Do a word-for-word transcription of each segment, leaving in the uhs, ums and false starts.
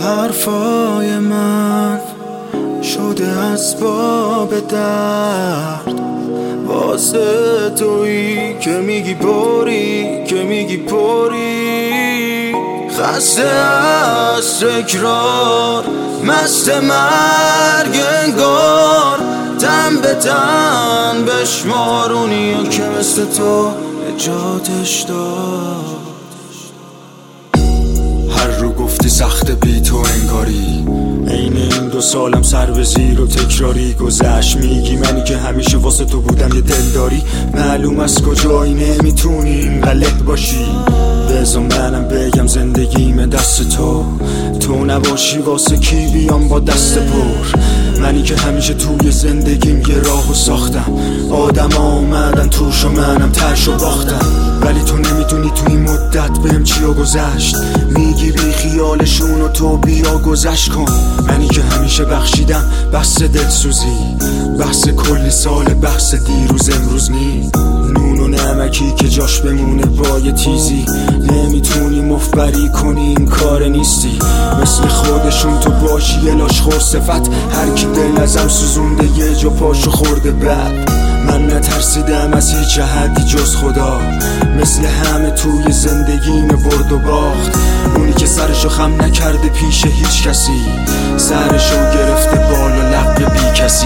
حرفای من شده اسباب درد واسه تویی که میگی پری که میگی پری خسته از تکرار مست مرگ انگار تن به تن بشمارونی که مثل تو نجاتش داد. هر رو گفتی سخت بی تو انگاری عین این دو سالم سر به زیر و تکراری گذشت. میگی منی که همیشه واسه تو بودم یه دلداری معلوم از کجایی نمیتونی اینقدر له باشی. بذار منم بگم زندگیم دست تو تو نباشی واسه کی بیام با دست پر. منی که همیشه توی زندگیم یه راهو ساختم آدم آمدن توش و منم ترش و باختم ولی تو نمیدونی تو این مدت بهم چیا گذشت. میگی بی خیالشون و تو بیا گذشت کن. منی که همیشه بخشیدم بحث دلسوزی بحث کلی سال بحث دیروز امروز نی نون و نمکی که جاش بمونه با یه تیزی نمیتونی مفبری کنی این کار نیستی. مثل خودشون تو باشی یه لاشخور صفت هر کی دل ازم سوزونده یه جا پاشو خورده بد. من نترسیدم از هیچ حدی جز خدا مثل همه توی زندگیم برد و باخت. اونی که سرشو خم نکرده پیش هیچ کسی سرشو گرفته بالا لب بی کسی.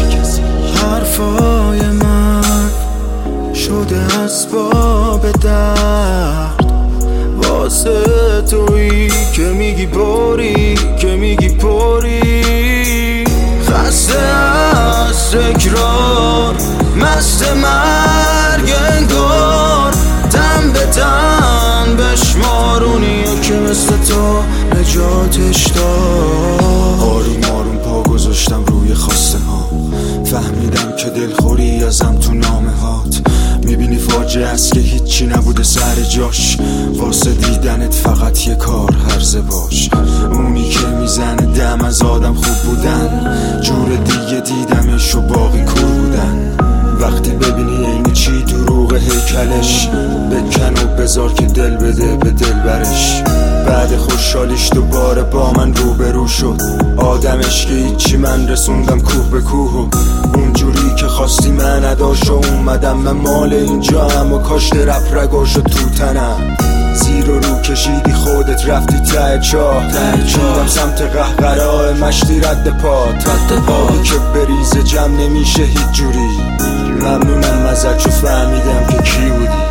حرفای من شده اسباب درد واسه تویی که میگی پری که میگی پری خسته از تکرار مست مرگ انگار تن به تن بشمارونی که مثل تو نجاتش داد. آروم آروم پا گذاشتم روی خواسته ها فهمیدم که دلخوری ازم تو نامه هات. میبینی فاجعه است که هیچی نبوده سر جاش واسه دیدنت فقط یه کار هرزه باش. اونی که میزنه دم از آدم خوب بودن جور دیگه دیدمش و باقی کور بودن. وقتی ببینی اینی چی دروغ هیکلش بکن و بذار که دل بده به دل برش. بعد خوشحالیش دوباره با من روبرو شد آدمش که هیچی من رسوندم کوه به کوه و اونجوری که خواستی من نداشت و اومدم من مال اینجا هم و کاشت رپ رگاشو تو تنم زیر و رو کشیدی خودت رفتی ته چاه چیدم سمت قهقرای مشتی رد پات آبی که بریزه جمع نمیشه هیچ جوری. ممنونم ازت چو فهمیدم که کی بودی.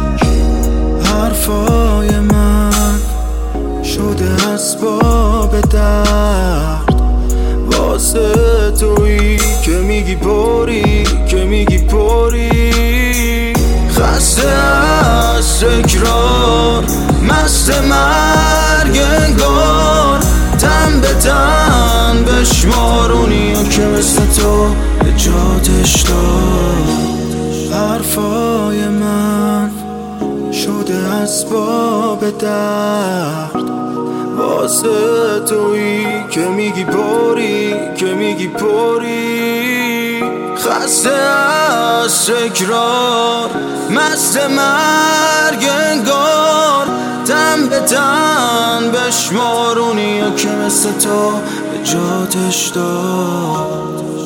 حرفای من شده اسباب درد واسه تویی که میگی پری که میگی پری خسته از تکرار مست مرگ انگار تن به تن بشمارونی که مثل تو نجاتش داد. حرفای من شده اسباب درد واسه تویی که میگی پری که میگی پری خسته از تکرار مست مرگ انگار تن به تن بشمارونی که مثل تو نجاتش داد.